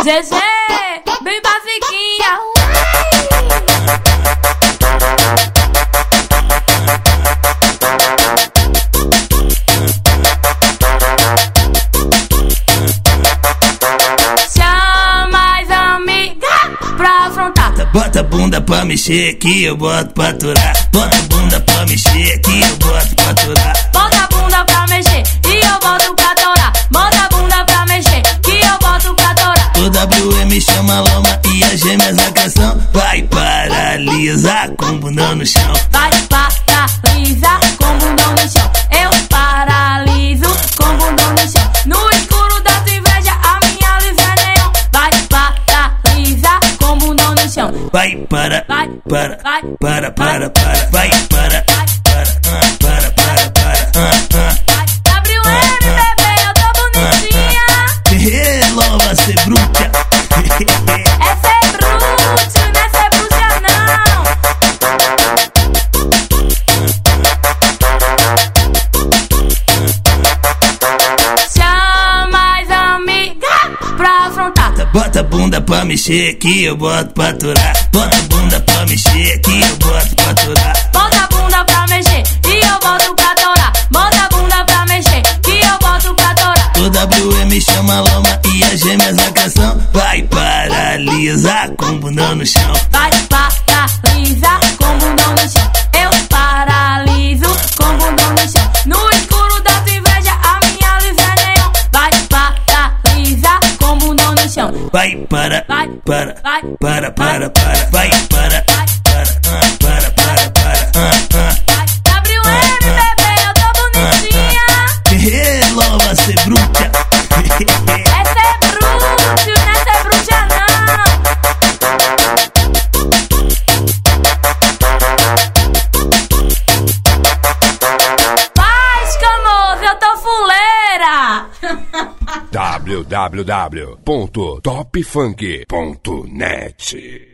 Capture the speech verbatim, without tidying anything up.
Zezé, bem basiquinha. Chama as amigas pra afrontar. Bota a bunda pra mexer que eu boto pra aturar. Bota a bunda pra mexer que eu boto pra aturar. Bota a bunda pra mexer e eu boto pra torar. Bota a bunda pra mexer que eu boto pra torar. O W M chama lama e as gêmeas na canção. Vai paralisar com bundão no chão. Vai paralisar com bundão no chão. Eu paraliso com bundão no chão. No escuro da tua inveja a minha luz é neon. Vai paralisar com bundão no chão. Vai para, Vai, para, vai, para, para, para. Vai para, para, ah, para, para, para, ah, ah. W M, bebê, eu tô bonitinha. Eh, Lova, cê bruta. Essa é bruxa, não é ser bruxa não. Chama as amigas pra afrontar. Bota a bunda pra mexer que eu boto pra aturar. Bota a bunda pra mexer que eu boto pra aturar. Bota a bunda pra mexer e eu boto pra torar. Bota a bunda pra mexer que eu boto pra torar. O W M chama lama e as gêmeas na canção. Vai paralisar com bundão no chão. Vai paralisar com bundão no chão. Eu paraliso com bundão no chão. No escuro da tua inveja a minha luz é neon. Vai paralisar com bundão no chão. Vai para, Vai, para, vai, para, para, para. Vai para, para, ah, para, para, para, ah, ah. W M, bebê, eu tô bonitinha. Eh, Lova, cê bruta. Essa é bruxa, não é ser bruxa não. Vai, escamoso, eu tô fuleira. w w w ponto top funk ponto net